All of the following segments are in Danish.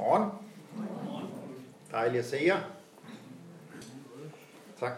Godmorgen. Dejligt at se jer. Tak.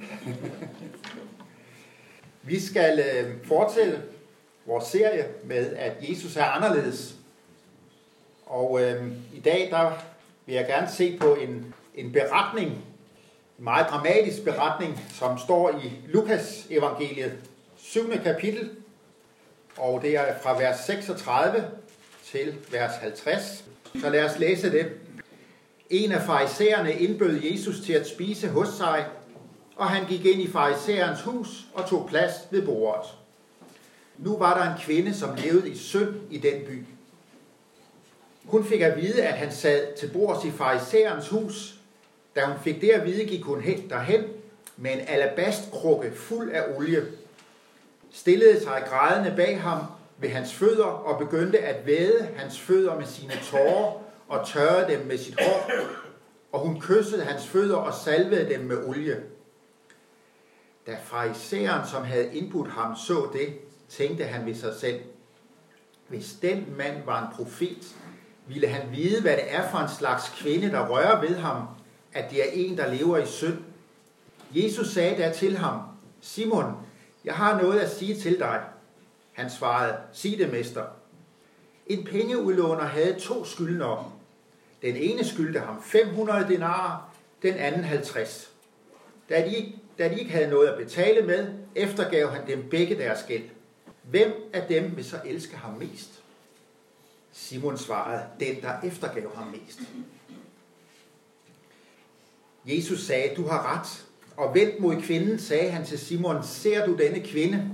Vi skal fortsætte vores serie med, at Jesus er anderledes. Og i dag der vil jeg gerne se på en beretning, en meget dramatisk beretning, som står i Lukas evangeliet 7. kapitel. Og det er fra vers 36 til vers 50. Så lad os læse det. En af farisæerne indbød Jesus til at spise hos sig, og han gik ind i farisæerens hus og tog plads ved bordet. Nu var der en kvinde, som levede i synd i den by. Hun fik at vide, at han sad til bords i farisæerens hus. Da hun fik det at vide, gik hun derhen med en alabastkrukke fuld af olie, stillede sig grædende bag ham ved hans fødder og begyndte at væde hans fødder med sine tårer og tørrede dem med sit hår, og hun kyssede hans fødder og salvede dem med olie. Da farisæeren, som havde indbudt ham, så det, tænkte han ved sig selv: hvis den mand var en profet, ville han vide, hvad det er for en slags kvinde, der rører ved ham, at det er en, der lever i synd. Jesus sagde da til ham: Simon, jeg har noget at sige til dig. Han svarede: sig det, mester. En pengeudlåner havde 2 skyldnere. Den ene skyldte ham 500 denarer, den anden 50. Da de ikke havde noget at betale med, eftergav han dem begge deres gæld. Hvem af dem vil så elske ham mest? Simon svarede: den, der eftergav ham mest. Jesus sagde: du har ret. Og vendt mod kvinden, sagde han til Simon: ser du denne kvinde?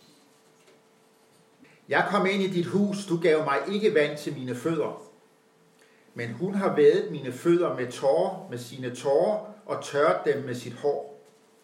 Jeg kom ind i dit hus, du gav mig ikke vand til mine fødder. Men hun har vædet mine fødder med sine tårer og tørret dem med sit hår.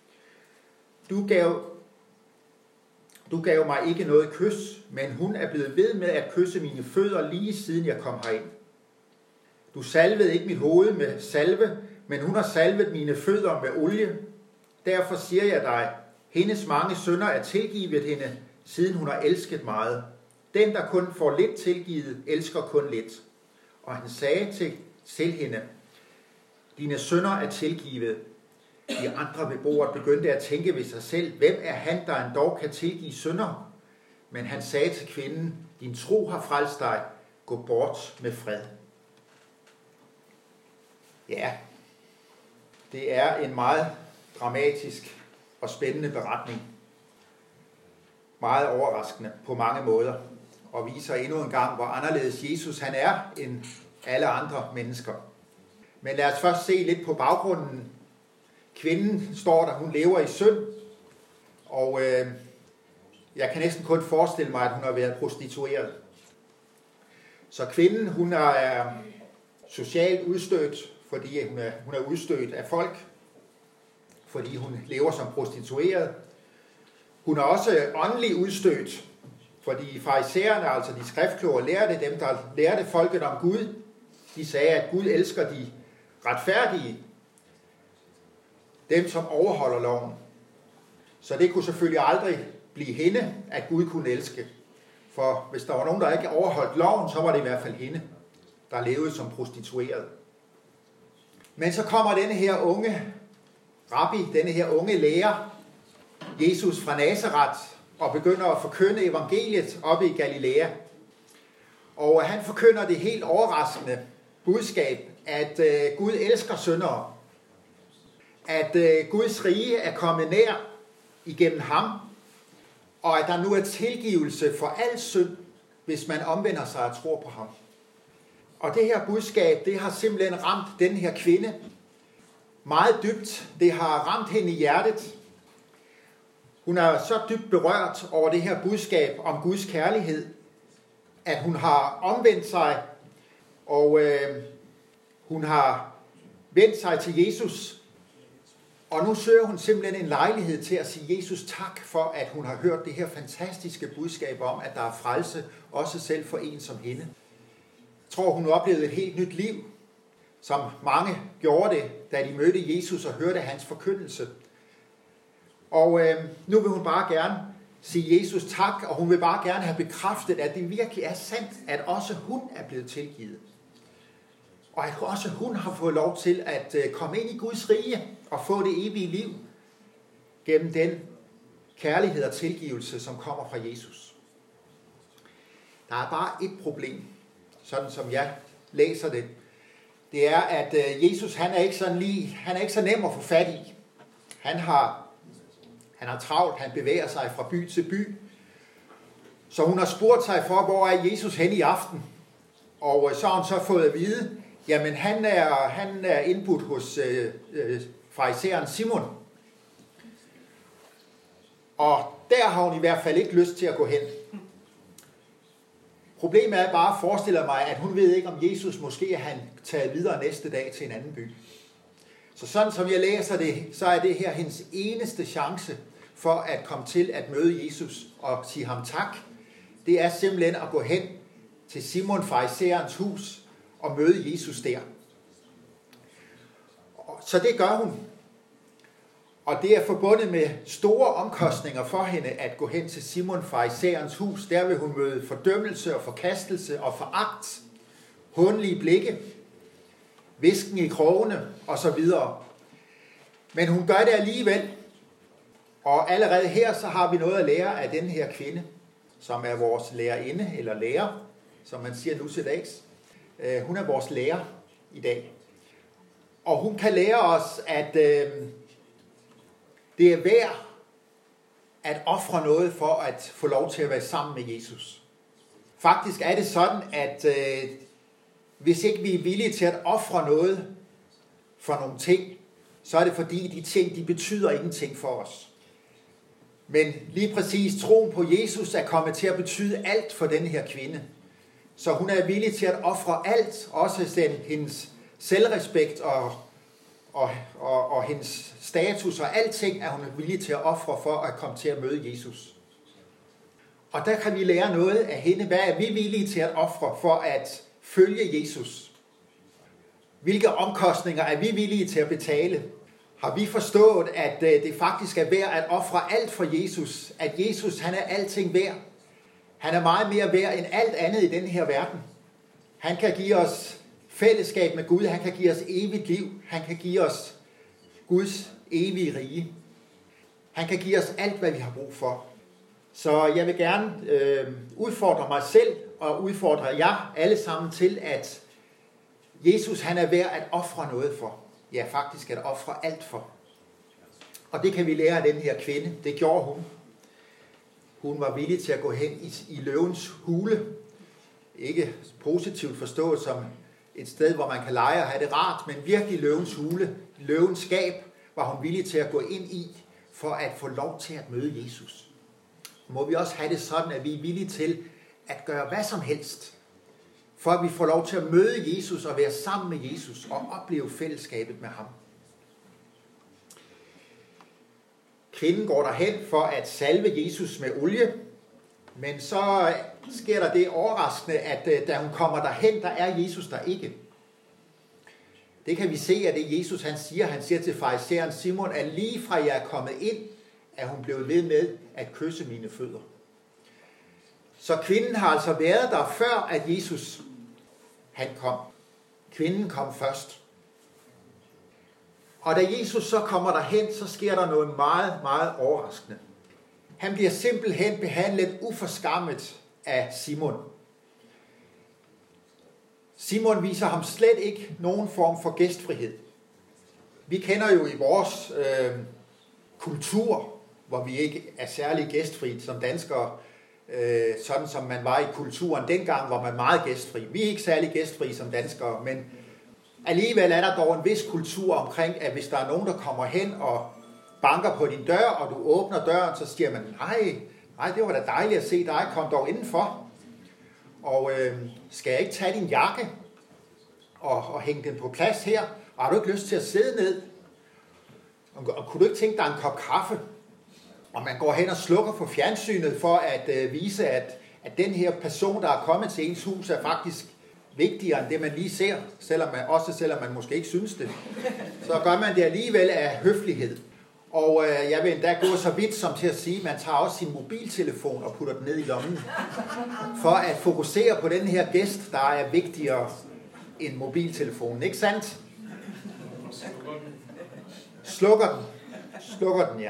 Du gav mig ikke noget kys, men hun er blevet ved med at kysse mine fødder lige siden jeg kom herind. Du salvede ikke mit hoved med salve, men hun har salvet mine fødder med olie. Derfor siger jeg dig, hendes mange synder er tilgivet hende, siden hun har elsket meget. Den, der kun får lidt tilgivet, elsker kun lidt. Og han sagde til hende: dine synder er tilgivet. De andre ved bordet begyndte at tænke ved sig selv: hvem er han, der endog kan tilgive synder? Men han sagde til kvinden: din tro har frelst dig. Gå bort med fred. Ja, det er en meget dramatisk og spændende beretning. Meget overraskende på mange måder, og viser endnu en gang, hvor anderledes Jesus han er end alle andre mennesker. Men lad os først se lidt på baggrunden. Kvinden står der, hun lever i synd, og jeg kan næsten kun forestille mig, at hun har været prostitueret. Så kvinden, hun er socialt udstødt, fordi hun er udstødt af folk, fordi hun lever som prostitueret. Hun er også åndelig udstødt, fordi farisæerne, altså de skriftkloge, lærte dem, der lærte folket om Gud. De sagde, at Gud elsker de retfærdige, dem som overholder loven. Så det kunne selvfølgelig aldrig blive hende, at Gud kunne elske. For hvis der var nogen, der ikke overholdt loven, så var det i hvert fald hende, der levede som prostitueret. Men så kommer denne her unge rabbi, denne her unge lærer, Jesus fra Nazaret, og begynder at forkynde evangeliet oppe i Galilea. Og han forkynder det helt overraskende budskab, at Gud elsker syndere. At Guds rige er kommet nær igennem ham, og at der nu er tilgivelse for al synd, hvis man omvender sig og tror på ham. Og det her budskab, det har simpelthen ramt den her kvinde meget dybt. Det har ramt hende i hjertet. Hun er så dybt berørt over det her budskab om Guds kærlighed, at hun har omvendt sig, og hun har vendt sig til Jesus. Og nu søger hun simpelthen en lejlighed til at sige Jesus tak for, at hun har hørt det her fantastiske budskab om, at der er frelse, også selv for en som hende. Jeg tror, hun oplevede et helt nyt liv, som mange gjorde det, da de mødte Jesus og hørte hans forkyndelse. Og nu vil hun bare gerne sige Jesus tak, og hun vil bare gerne have bekræftet, at det virkelig er sandt, at også hun er blevet tilgivet. Og at også hun har fået lov til at komme ind i Guds rige og få det evige liv gennem den kærlighed og tilgivelse, som kommer fra Jesus. Der er bare et problem, sådan som jeg læser det. Det er, at Jesus han er ikke så nem at få fat i. Han har travlt, han bevæger sig fra by til by. Så hun har spurgt sig for, hvor er Jesus hen i aften? Og så har hun så fået at vide, jamen han er indbudt hos farisæeren Simon. Og der har hun i hvert fald ikke lyst til at gå hen. Problemet er bare, forestiller mig, at hun ved ikke, om Jesus måske er han taget videre næste dag til en anden by. Så sådan som jeg læser det, så er det her hendes eneste chance for at komme til at møde Jesus og sige ham tak. Det er simpelthen at gå hen til Simon farisæerens hus og møde Jesus der. Så det gør hun. Og det er forbundet med store omkostninger for hende at gå hen til Simon farisæerens hus. Der vil hun møde fordømmelse og forkastelse og foragt, hånlige blikke, hvisken i krogene osv. Men hun gør det alligevel. Og allerede her så har vi noget at lære af den her kvinde, som er vores lærerinde eller lærer, som man siger nu til dags. Hun er vores lærer i dag. Og hun kan lære os, at det er værd at ofre noget for at få lov til at være sammen med Jesus. Faktisk er det sådan, at hvis ikke vi er villige til at ofre noget for nogle ting, så er det fordi de ting, de betyder ingenting for os. Men lige præcis troen på Jesus er kommet til at betyde alt for den her kvinde. Så hun er villig til at ofre alt, også hendes selvrespekt og hendes status og alting er hun villig til at ofre for at komme til at møde Jesus. Og der kan vi lære noget af hende. Hvad er vi villige til at ofre for at følge Jesus? Hvilke omkostninger er vi villige til at betale? Har vi forstået, at det faktisk er værd at ofre alt for Jesus? At Jesus, han er alting værd. Han er meget mere værd end alt andet i den her verden. Han kan give os fællesskab med Gud. Han kan give os evigt liv. Han kan give os Guds evige rige. Han kan give os alt, hvad vi har brug for. Så jeg vil gerne udfordre mig selv og udfordre jer alle sammen til, at Jesus han er værd at ofre noget for. Ja, faktisk at ofre alt for. Og det kan vi lære af den her kvinde. Det gjorde hun. Hun var villig til at gå hen i løvens hule. Ikke positivt forstået som et sted, hvor man kan lege og have det rart, men virkelig løvens hule, løvens skab, var hun villig til at gå ind i, for at få lov til at møde Jesus. Må vi også have det sådan, at vi er villige til at gøre hvad som helst, for at vi får lov til at møde Jesus og være sammen med Jesus og opleve fællesskabet med ham. Kvinden går derhen for at salve Jesus med olie, men så sker der det overraskende, at da hun kommer derhen, der er Jesus der ikke. Det kan vi se af det Jesus han siger til farisæeren Simon, at lige fra jeg er kommet ind, er hun blevet ved med at kysse mine fødder. Så kvinden har altså været der før, at Jesus han kom. Kvinden kom først. Og da Jesus så kommer derhen, så sker der noget meget, meget overraskende. Han bliver simpelthen behandlet uforskammet af Simon. Simon viser ham slet ikke nogen form for gæstfrihed. Vi kender jo i vores kultur, hvor vi ikke er særlig gæstfri som danskere, sådan som man var i kulturen dengang, hvor man meget gæstfri. Vi er ikke særlig gæstfri som danskere, men alligevel er der dog en vis kultur omkring, at hvis der er nogen, der kommer hen og banker på din dør, og du åbner døren, så siger man, nej, det var da dejligt at se dig, kom dog indenfor. Og skal jeg ikke tage din jakke og hænge den på plads her? Og har du ikke lyst til at sidde ned? Og kunne du ikke tænke dig en kop kaffe? Og man går hen og slukker for fjernsynet for at vise, at den her person, der er kommet til ens hus, er faktisk vigtigere end det, man lige ser, selvom man måske ikke synes det. Så gør man det alligevel af høflighed. Og jeg vil endda gå så vidt som til at sige, at man tager også sin mobiltelefon og putter den ned i lommen, for at fokusere på den her gæst, der er vigtigere end mobiltelefonen, ikke sandt? Slukker den, ja.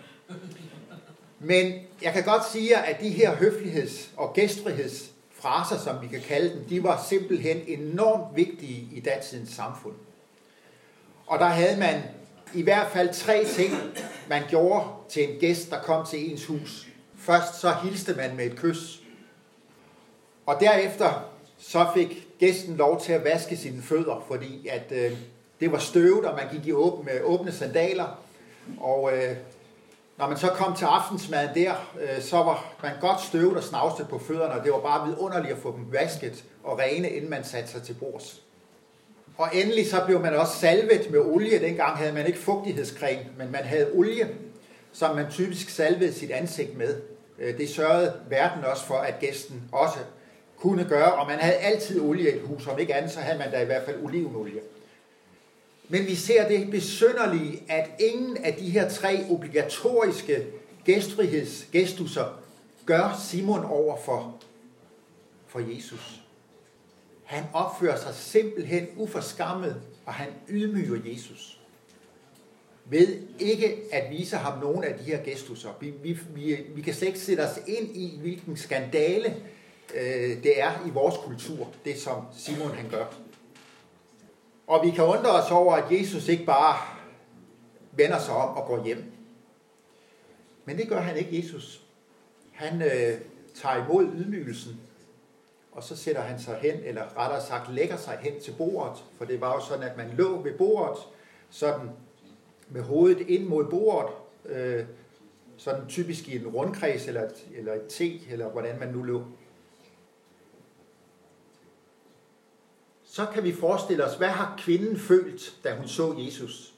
Men jeg kan godt sige, at de her høfligheds- og gæstfrihedsfraser, som vi kan kalde dem, de var simpelthen enormt vigtige i datidens samfund. Og der havde man i hvert fald 3 ting, man gjorde til en gæst, der kom til ens hus. Først så hilste man med et kys. Og derefter så fik gæsten lov til at vaske sine fødder, fordi at det var støvet, og man gik med åbne sandaler. Og når man så kom til aftensmaden der, så var man godt støvet og snavset på fødderne, og det var bare vidunderligt at få dem vasket og rene, inden man satte sig til bords. Og endelig så blev man også salvet med olie. Dengang havde man ikke fugtighedscreme, men man havde olie, som man typisk salvede sit ansigt med. Det sørgede verden også for, at gæsten også kunne gøre, og man havde altid olie i et hus. Om ikke andet, så havde man da i hvert fald olivenolie. Men vi ser det besynderlige, at ingen af de her 3 obligatoriske gæstfrihedsgestusser gør Simon over for Jesus. Han opfører sig simpelthen uforskammet, og han ydmyger Jesus. Ved ikke at vise ham nogen af de her gestusser. Vi kan slet ikke sætte os ind i, hvilken skandale det er i vores kultur, det som Simon han gør. Og vi kan undre os over, at Jesus ikke bare vender sig om og går hjem. Men det gør han ikke, Jesus. Han tager imod ydmygelsen, og så sætter han sig hen, eller rettere sagt lægger sig hen til bordet. For det var jo sådan, at man lå ved bordet, sådan med hovedet ind mod bordet, sådan typisk i en rundkreds, eller et T, eller hvordan man nu lå. Så kan vi forestille os, hvad har kvinden følt, da hun så Jesus?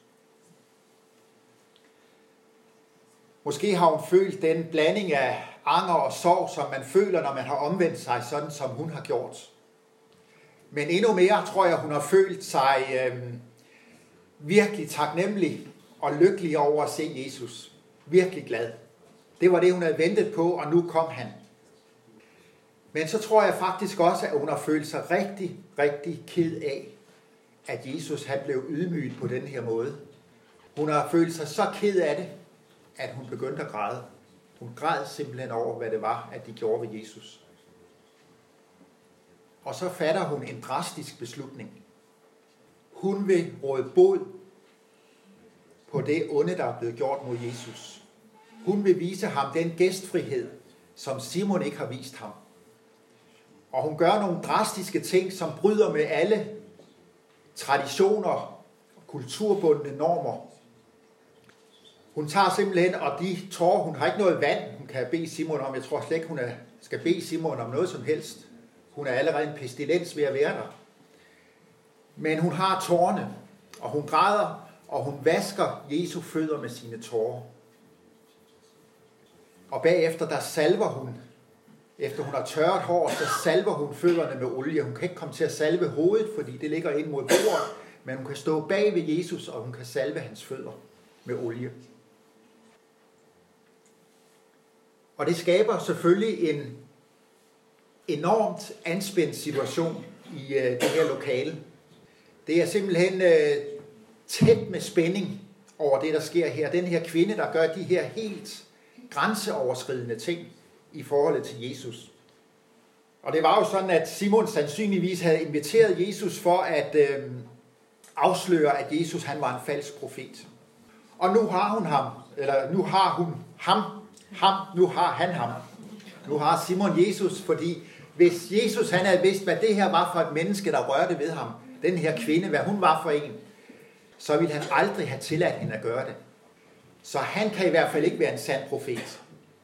Måske har hun følt den blanding af anger og sorg, som man føler, når man har omvendt sig, sådan som hun har gjort. Men endnu mere, tror jeg, hun har følt sig virkelig taknemmelig og lykkelig over at se Jesus. Virkelig glad. Det var det, hun havde ventet på, og nu kom han. Men så tror jeg faktisk også, at hun har følt sig rigtig, rigtig ked af, at Jesus han blev ydmyget på den her måde. Hun har følt sig så ked af det, at hun begyndte at græde. Hun græd simpelthen over, hvad det var, at de gjorde ved Jesus. Og så fatter hun en drastisk beslutning. Hun vil råde bod på det onde, der er blevet gjort mod Jesus. Hun vil vise ham den gæstfrihed, som Simon ikke har vist ham. Og hun gør nogle drastiske ting, som bryder med alle traditioner og kulturbundne normer. Hun tager simpelthen, og de tårer, hun har ikke noget vand, hun kan bede Simon om. Jeg tror slet ikke, hun skal bede Simon om noget som helst. Hun er allerede en pestilens ved at være der. Men hun har tårerne, og hun græder, og hun vasker Jesu fødder med sine tårer. Og bagefter, der salver hun. Efter hun har tørret hår, så salver hun fødderne med olie. Hun kan ikke komme til at salve hovedet, fordi det ligger ind mod bordet, men hun kan stå bag ved Jesus, og hun kan salve hans fødder med olie. Og det skaber selvfølgelig en enormt anspændt situation i det her lokale. Det er simpelthen tæt med spænding over det, der sker her. Den her kvinde, der gør de her helt grænseoverskridende ting i forhold til Jesus. Og det var jo sådan, at Simon sandsynligvis havde inviteret Jesus for at afsløre, at Jesus han var en falsk profet. Og nu har hun ham, eller nu har hun ham, nu har han ham. Nu har Simon Jesus, fordi hvis Jesus han havde vidst, hvad det her var for et menneske, der rørte ved ham, den her kvinde, hvad hun var for en, så ville han aldrig have tilladt hende at gøre det. Så han kan i hvert fald ikke være en sand profet.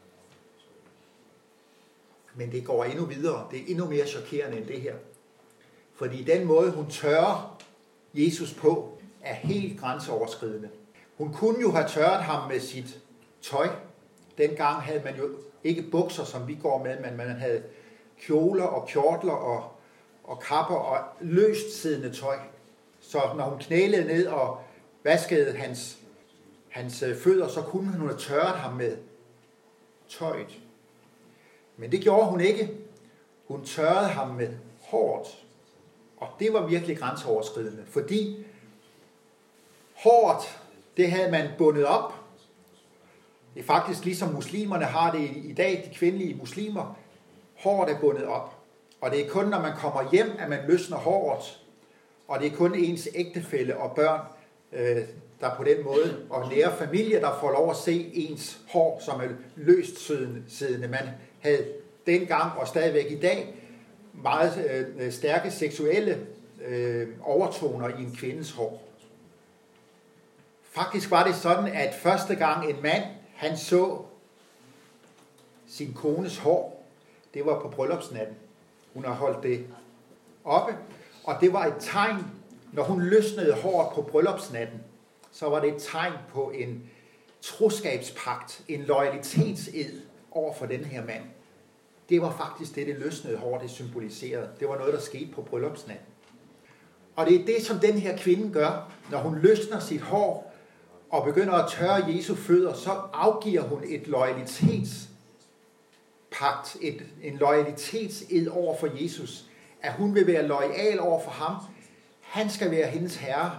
Men det går endnu videre. Det er endnu mere chokerende end det her. Fordi den måde, hun tørrer Jesus på, er helt grænseoverskridende. Hun kunne jo have tørret ham med sit tøj. Dengang havde man jo ikke bukser, som vi går med, men man havde kjoler og kjortler og kapper og løst siddende tøj. Så når hun knælede ned og vaskede hans fødder, så kunne hun have tørret ham med tøjet. Men det gjorde hun ikke. Hun tørrede ham med håret Og det var virkelig grænseoverskridende, fordi håret, det havde man bundet op. Det er faktisk ligesom muslimerne har det i dag, de kvindelige muslimer. Håret er bundet op. Og det er kun, når man kommer hjem, at man løsner håret. Og det er kun ens ægtefælle og børn, der på den måde, og nære familie, der får lov at se ens hår, som er løst siddende. Man havde dengang og stadigvæk i dag meget stærke seksuelle overtoner i en kvindes hår. Faktisk var det sådan, at første gang en mand, han så sin kones hår, det var på bryllupsnatten. Hun har holdt det oppe, og det var et tegn, når hun løsnede håret på bryllupsnatten, så var det et tegn på en troskabspagt, en loyalitetsed over for den her mand. Det var faktisk det løsnede hår, det symboliserede. Det var noget, der skete på bryllupsnatten. Og det er det, som den her kvinde gør, når hun løsner sit hår og begynder at tørre Jesu fødder, så afgiver hun et loyalitetspagt, en loyalitetsed over for Jesus, at hun vil være loyal over for ham. Han skal være hendes herre.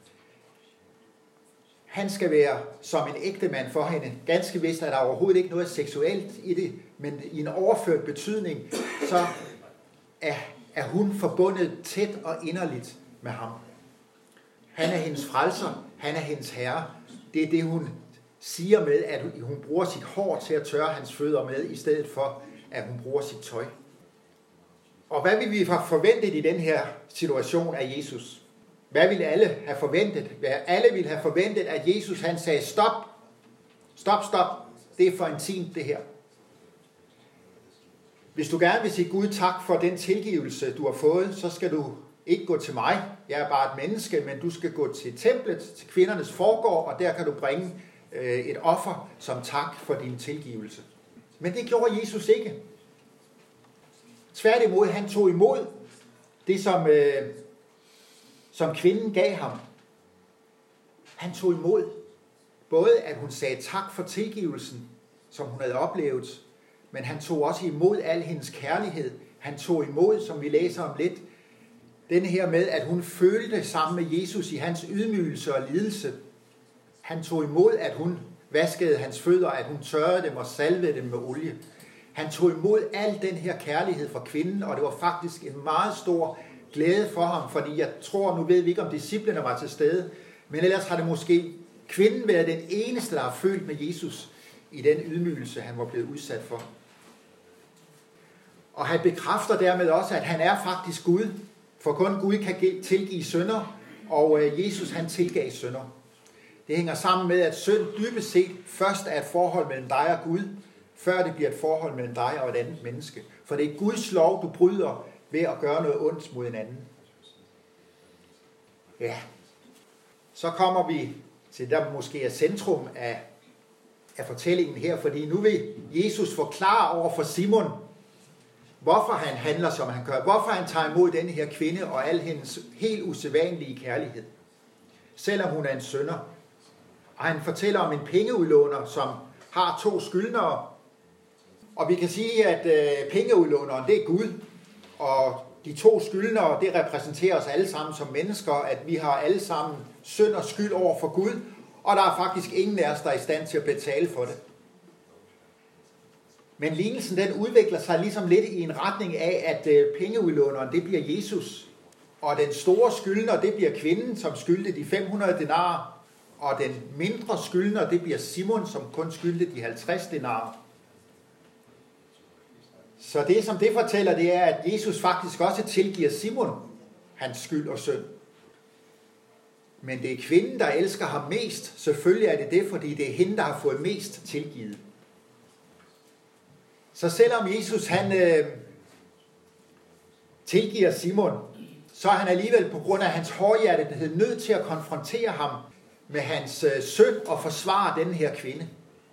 Han skal være som en ægte mand for hende. Ganske vist er der overhovedet ikke noget seksuelt i det, men i en overført betydning, så er hun forbundet tæt og inderligt med ham. Han er hendes frelser, han er hendes herre. Det er det, hun siger med, at hun bruger sit hår til at tørre hans fødder med, i stedet for, at hun bruger sit tøj. Og hvad vil vi have forventet i den her situation af Jesus? Hvad ville alle have forventet? Alle ville have forventet, at Jesus han sagde, stop, det er for intimt det her. Hvis du gerne vil sige Gud tak for den tilgivelse, du har fået, så skal du ikke gå til mig. Jeg er bare et menneske, men du skal gå til templet, til kvindernes forgård, og der kan du bringe et offer som tak for din tilgivelse. Men det gjorde Jesus ikke. Tværtimod, han tog imod det, som kvinden gav ham. Han tog imod både, at hun sagde tak for tilgivelsen, som hun havde oplevet, men han tog også imod al hendes kærlighed. Han tog imod, som vi læser om lidt, den her med, at hun følte sammen med Jesus i hans ydmygelse og lidelse. Han tog imod, at hun vaskede hans fødder, at hun tørrede dem og salvede dem med olie. Han tog imod al den her kærlighed fra kvinden, og det var faktisk en meget stor glæde for ham, fordi jeg tror, nu ved vi ikke, om disciplene var til stede, men ellers har det måske kvinden været den eneste, der har følt med Jesus i den ydmygelse, han var blevet udsat for. Og han bekræfter dermed også, at han er faktisk Gud, for kun Gud kan tilgive synder, og Jesus han tilgav synder. Det hænger sammen med, at synd dybest set først er et forhold mellem dig og Gud, før det bliver et forhold mellem dig og et andet menneske. For det er Guds lov, du bryder ved at gøre noget ondt mod en anden. Ja, så kommer vi til der måske er centrum af fortællingen her, fordi nu vil Jesus forklare over for Simon, hvorfor han handler, som han gør, hvorfor han tager imod denne her kvinde og al hendes helt usædvanlige kærlighed, selvom hun er en synder. Og han fortæller om en pengeudlåner, som har 2 skyldnere. Og vi kan sige, at pengeudlåneren, det er Gud, og de 2 skyldnere, det repræsenterer os alle sammen som mennesker, at vi har alle sammen synd og skyld over for Gud, og der er faktisk ingen af os, der er i stand til at betale for det. Men lignelsen, den udvikler sig ligesom lidt i en retning af, at pengeudlåneren, det bliver Jesus, og den store skyldner, det bliver kvinden, som skyldte de 500 denarer, og den mindre skyldner, det bliver Simon, som kun skyldte de 50 denarer. Så det, som det fortæller, det er, at Jesus faktisk også tilgiver Simon hans skyld og synd. Men det er kvinden, der elsker ham mest. Selvfølgelig er det det, fordi det er hende, der har fået mest tilgivet. Så selvom Jesus han tilgiver Simon, så er han alligevel på grund af hans hårdhjertethed nødt til at konfrontere ham med hans synd og forsvare den her kvinde.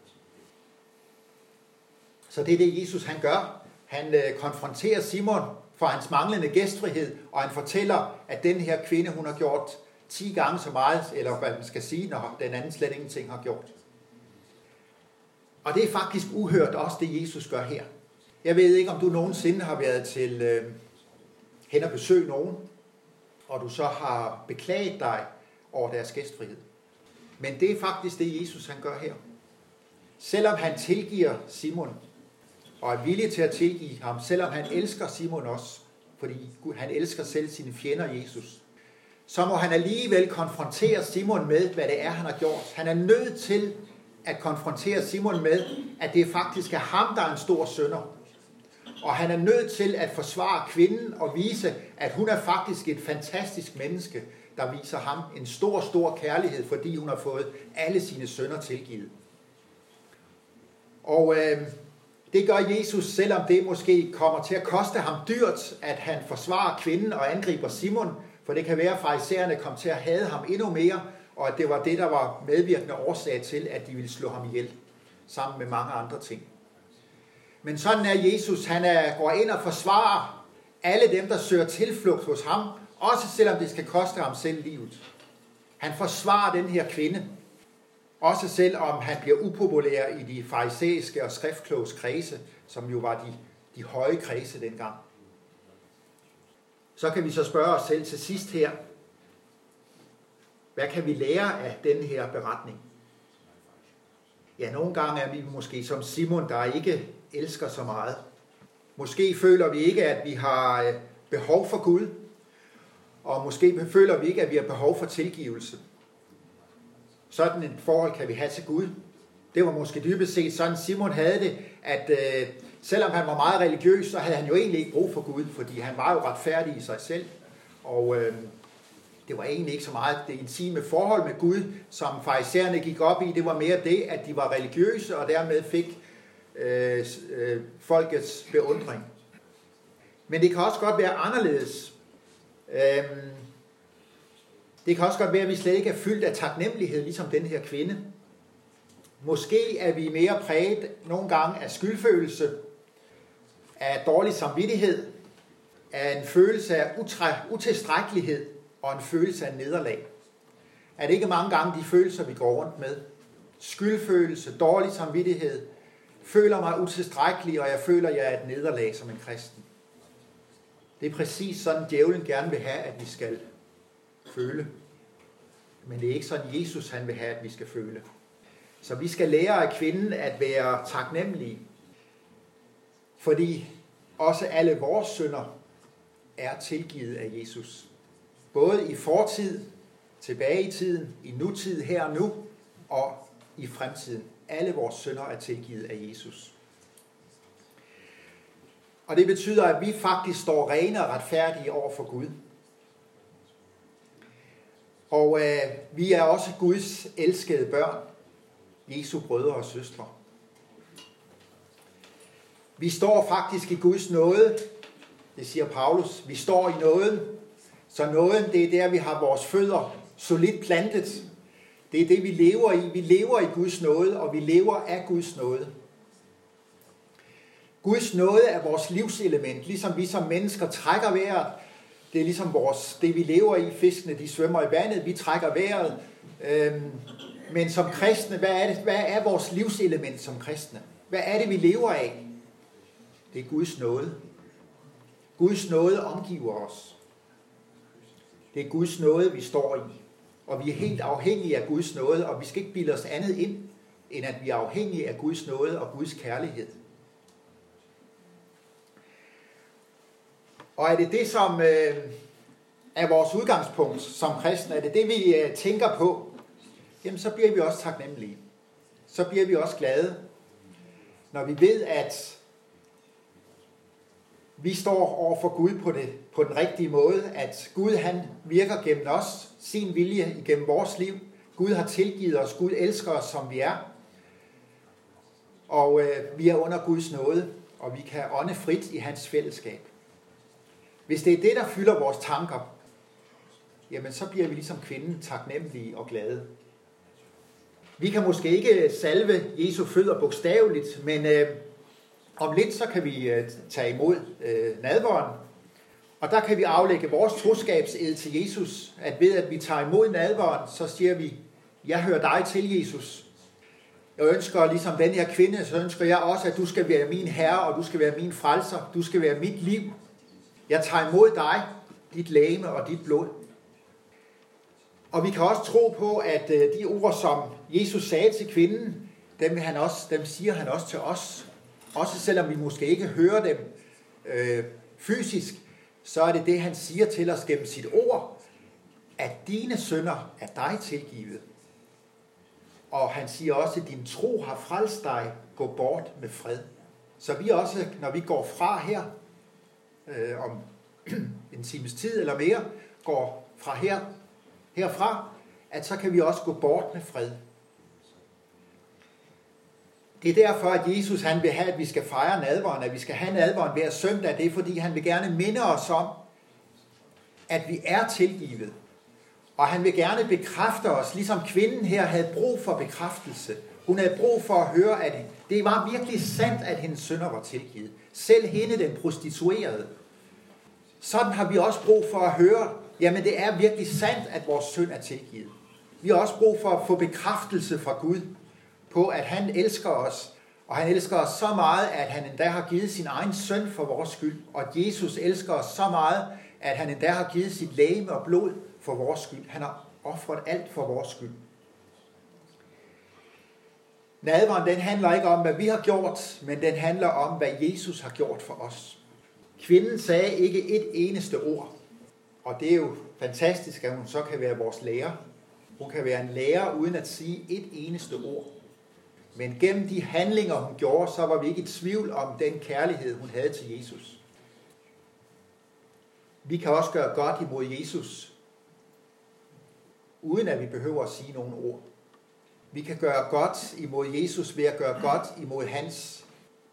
Så det er det, Jesus han gør. Han konfronterer Simon for hans manglende gæstfrihed, og han fortæller, at den her kvinde, hun har gjort 10 gange så meget, eller hvad man skal sige, når den anden slet ingenting har gjort. Og det er faktisk uhørt også, det Jesus gør her. Jeg ved ikke, om du nogensinde har været hen og besøge nogen, og du så har beklaget dig over deres gæstfrihed. Men det er faktisk det, Jesus han gør her. Selvom han tilgiver Simon, og er villig til at tilgive ham, selvom han elsker Simon også, fordi han elsker selv sine fjender, Jesus, så må han alligevel konfrontere Simon med, hvad det er, han har gjort. Han er nødt til at konfrontere Simon med, at det faktisk er ham, der er en stor synder. Og han er nødt til at forsvare kvinden og vise, at hun er faktisk et fantastisk menneske, der viser ham en stor, stor kærlighed, fordi hun har fået alle sine synder tilgivet. Og det gør Jesus, selvom det måske kommer til at koste ham dyrt, at han forsvarer kvinden og angriber Simon, for det kan være, at farisæerne kom til at hade ham endnu mere, og at det var det, der var medvirkende årsag til, at de ville slå ham ihjel, sammen med mange andre ting. Men sådan er Jesus, han går ind og forsvarer alle dem, der søger tilflugt hos ham, også selvom det skal koste ham selv livet. Han forsvarer den her kvinde, også selvom han bliver upopulær i de farisæiske og skriftkloges kredse, som jo var de høje kredse dengang. Så kan vi så spørge os selv til sidst her, hvad kan vi lære af den her beretning? Ja, nogle gange er vi måske som Simon, der ikke elsker så meget. Måske føler vi ikke, at vi har behov for Gud, og måske føler vi ikke, at vi har behov for tilgivelse. Sådan et forhold kan vi have til Gud. Det var måske dybest set sådan, Simon havde det, at selvom han var meget religiøs, så havde han jo egentlig ikke brug for Gud, fordi han var jo retfærdig i sig selv. Og det var egentlig ikke så meget det intime forhold med Gud, som farisæerne gik op i. Det var mere det, at de var religiøse, og dermed fik folkets beundring. Men det kan også godt være anderledes. Det kan også godt være, at vi slet ikke er fyldt af taknemmelighed, ligesom den her kvinde. Måske er vi mere præget nogle gange af skyldfølelse, af dårlig samvittighed, af en følelse af utilstrækkelighed og en følelse af nederlag. Er det ikke mange gange de følelser, vi går rundt med? Skyldfølelse, dårlig samvittighed, føler mig utilstrækkelig, og jeg føler, at jeg er et nederlag som en kristen. Det er præcis sådan, djævlen gerne vil have, at vi skal føle. Men det er ikke sådan, Jesus han vil have, at vi skal føle. Så vi skal lære af kvinden at være taknemmelige, fordi også alle vores synder er tilgivet af Jesus. Både i fortid, tilbage i tiden, i nutid, her og nu, og i fremtiden. Alle vores synder er tilgivet af Jesus. Og det betyder, at vi faktisk står rene og retfærdige over for Gud. Og vi er også Guds elskede børn, Jesu brødre og søstre. Vi står faktisk i Guds nåde, det siger Paulus. Vi står i nåden, så nåden det er der, vi har vores fødder solidt plantet. Det er det, vi lever i. Vi lever i Guds nåde, og vi lever af Guds nåde. Guds nåde er vores livselement, ligesom vi som mennesker trækker vejret. Det er ligesom det, vi lever i. Fiskene, de svømmer i vandet, vi trækker vejret. Men som kristne, hvad er vores livselement som kristne? Hvad er det, vi lever af? Det er Guds nåde. Guds nåde omgiver os. Det er Guds nåde, vi står i. Og vi er helt afhængige af Guds nåde, og vi skal ikke bilde os andet ind, end at vi er afhængige af Guds nåde og Guds kærlighed. Og er det det, som er vores udgangspunkt som kristne? Er det det, vi tænker på? Jamen, så bliver vi også taknemmelige. Så bliver vi også glade, når vi ved, at vi står over for Gud på den rigtige måde, at Gud han virker gennem os, sin vilje igennem vores liv. Gud har tilgivet os, Gud elsker os, som vi er. Og vi er under Guds nåde, og vi kan ånde frit i hans fællesskab. Hvis det er det, der fylder vores tanker, jamen så bliver vi ligesom kvinden taknemmelige og glade. Vi kan måske ikke salve Jesu fødder bogstaveligt, men om lidt så kan vi tage imod nadveren, og der kan vi aflægge vores troskabsed til Jesus, at ved at vi tager imod nadveren, så siger vi, jeg hører dig til, Jesus. Jeg ønsker, ligesom den her kvinde, så ønsker jeg også, at du skal være min herre, og du skal være min frelser, du skal være mit liv. Jeg tager imod dig, dit legeme og dit blod. Og vi kan også tro på, at de ord, som Jesus sagde til kvinden, dem siger han også til os. Også selvom vi måske ikke hører dem fysisk, så er det det, han siger til os gennem sit ord, at dine synder er dig tilgivet. Og han siger også, at din tro har frelst dig, gå bort med fred. Så vi også, når vi går fra her, om en times tid eller mere, går fra herfra, at så kan vi også gå bort med fred. Det er derfor, at Jesus han vil have, at vi skal fejre nadveren, at vi skal have nadveren hver søndag. Det er, fordi han vil gerne minde os om, at vi er tilgivet. Og han vil gerne bekræfte os, ligesom kvinden her havde brug for bekræftelse. Hun havde brug for at høre, at det var virkelig sandt, at hendes synder var tilgivet. Selv hende, den prostituerede. Sådan har vi også brug for at høre, jamen det er virkelig sandt, at vores synd er tilgivet. Vi har også brug for at få bekræftelse fra Gud på, at han elsker os. Og han elsker os så meget, at han endda har givet sin egen søn for vores skyld. Og at Jesus elsker os så meget, at han endda har givet sit legeme og blod for vores skyld. Han har ofret alt for vores skyld. Nadveren, den handler ikke om, hvad vi har gjort, men den handler om, hvad Jesus har gjort for os. Kvinden sagde ikke et eneste ord. Og det er jo fantastisk, at hun så kan være vores lærer. Hun kan være en lærer uden at sige et eneste ord. Men gennem de handlinger, hun gjorde, så var vi ikke i tvivl om den kærlighed, hun havde til Jesus. Vi kan også gøre godt imod Jesus, uden at vi behøver at sige nogle ord. Vi kan gøre godt imod Jesus ved at gøre godt imod hans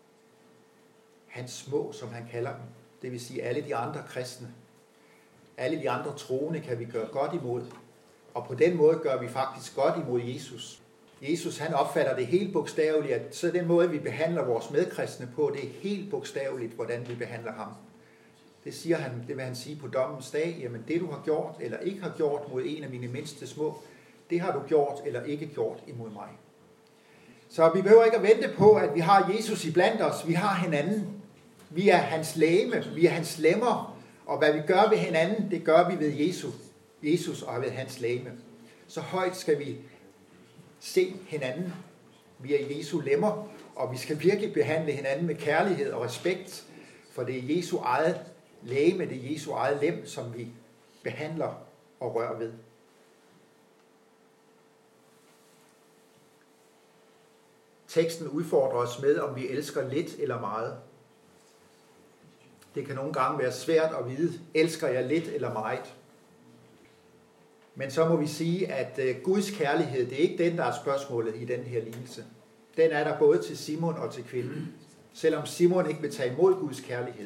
små, som han kalder dem. Det vil sige alle de andre kristne. Alle de andre troende kan vi gøre godt imod. Og på den måde gør vi faktisk godt imod Jesus. Jesus han opfatter det helt bogstaveligt, at så den måde vi behandler vores medkristne på, det er helt bogstaveligt, hvordan vi behandler ham. Det vil han sige på dommens dag, jamen det du har gjort eller ikke har gjort mod en af mine mindste små, det har du gjort eller ikke gjort imod mig. Så vi behøver ikke at vente på, at vi har Jesus iblandt os. Vi har hinanden. Vi er hans legeme, vi er hans lemmer, og hvad vi gør ved hinanden, det gør vi ved Jesus og ved hans legeme. Så højt skal vi se hinanden. Vi er Jesu lemmer, og vi skal virkelig behandle hinanden med kærlighed og respekt, for det er Jesu eget legeme, det er Jesu eget lem, som vi behandler og rører ved. Teksten udfordrer os med, om vi elsker lidt eller meget. Det kan nogle gange være svært at vide, elsker jeg lidt eller meget? Men så må vi sige, at Guds kærlighed, det er ikke den, der er spørgsmålet i den her lignelse. Den er der både til Simon og til kvinden, selvom Simon ikke vil tage imod Guds kærlighed.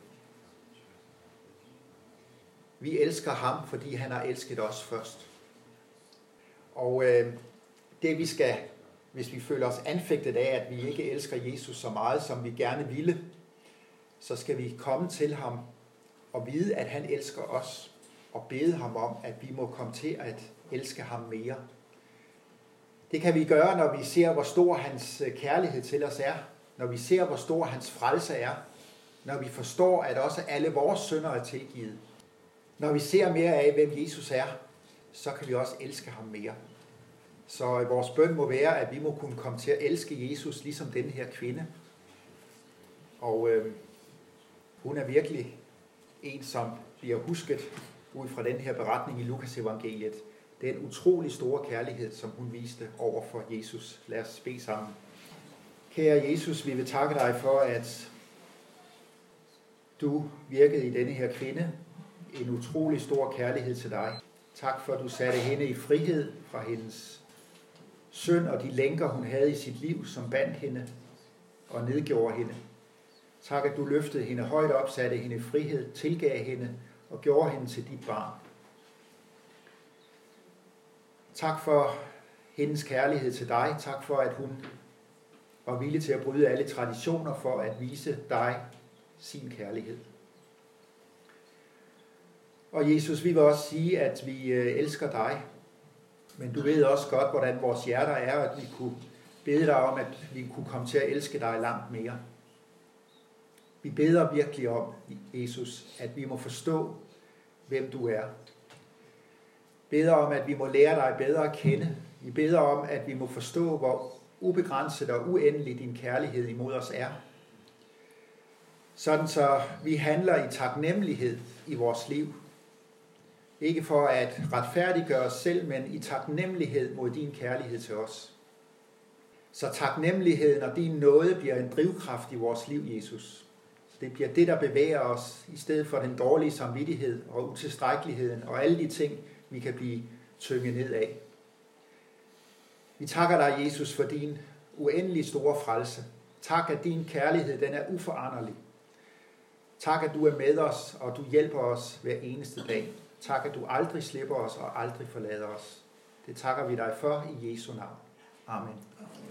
Vi elsker ham, fordi han har elsket os først. Og det vi skal, hvis vi føler os anfægtet af, at vi ikke elsker Jesus så meget, som vi gerne ville, så skal vi komme til ham og vide, at han elsker os, og bede ham om, at vi må komme til at elske ham mere. Det kan vi gøre, når vi ser, hvor stor hans kærlighed til os er, når vi ser, hvor stor hans frelse er, når vi forstår, at også alle vores synder er tilgivet. Når vi ser mere af, hvem Jesus er, så kan vi også elske ham mere. Så vores bøn må være, at vi må kunne komme til at elske Jesus, ligesom denne her kvinde. Og hun er virkelig en, som bliver husket ud fra den her beretning i Lukas evangeliet. Det er en utrolig store kærlighed, som hun viste over for Jesus. Lad os bede sammen. Kære Jesus, vi vil takke dig for, at du virkede i denne her kvinde. En utrolig stor kærlighed til dig. Tak for, at du satte hende i frihed fra hendes synd og de lænker, hun havde i sit liv, som bandt hende og nedgjorde hende. Tak, at du løftede hende højt op, satte hende i frihed, tilgav hende og gjorde hende til dit barn. Tak for hendes kærlighed til dig. Tak for, at hun var villig til at bryde alle traditioner for at vise dig sin kærlighed. Og Jesus, vi vil også sige, at vi elsker dig, men du ved også godt, hvordan vores hjerter er, at vi kunne bede dig om, at vi kunne komme til at elske dig langt mere. Vi beder virkelig om, Jesus, at vi må forstå, hvem du er. Beder om, at vi må lære dig bedre at kende. Vi beder om, at vi må forstå, hvor ubegrænset og uendelig din kærlighed imod os er. Sådan så vi handler i taknemmelighed i vores liv. Ikke for at retfærdiggøre os selv, men i taknemmelighed mod din kærlighed til os. Så taknemmeligheden og din nåde bliver en drivkraft i vores liv, Jesus. Så det bliver det, der bevæger os, i stedet for den dårlige samvittighed og utilstrækkeligheden og alle de ting, vi kan blive tynget ned af. Vi takker dig, Jesus, for din uendelig store frelse. Tak, at din kærlighed den er uforanderlig. Tak, at du er med os, og du hjælper os hver eneste dag. Tak, at du aldrig slipper os og aldrig forlader os. Det takker vi dig for i Jesu navn. Amen.